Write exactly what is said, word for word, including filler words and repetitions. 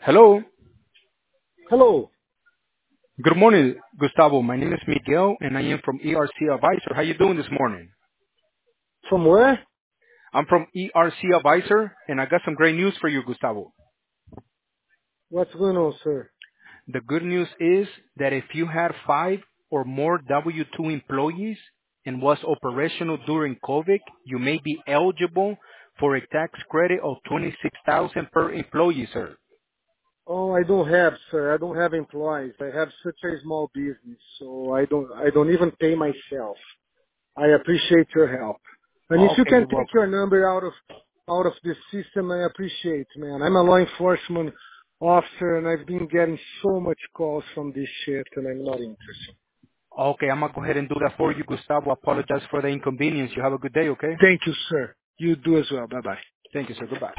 Hello. Hello. Good morning, Gustavo. My name is Miguel, and I am from E R C Advisor. How you doing this morning? From where? I'm from E R C Advisor, and I got some great news for you, Gustavo. What's going on, sir? The good news is that if you had five or more W two employees and was operational during COVID, you may be eligible for a tax credit of twenty-six thousand dollars per employee, sir. Oh, I don't have, sir. I don't have employees. I have such a small business, so I don't. I don't even pay myself. I appreciate your help. And if you Okay, can you're take welcome. your number out of out of the system, I appreciate, man. I'm a law enforcement officer, and I've been getting so much calls from this shit, and I'm not interested. Okay, I'm gonna go ahead and do that for you, Gustavo. Apologize for the inconvenience. You have a good day, okay? Thank you, sir. You do as well. Bye bye. Thank you, sir. Goodbye.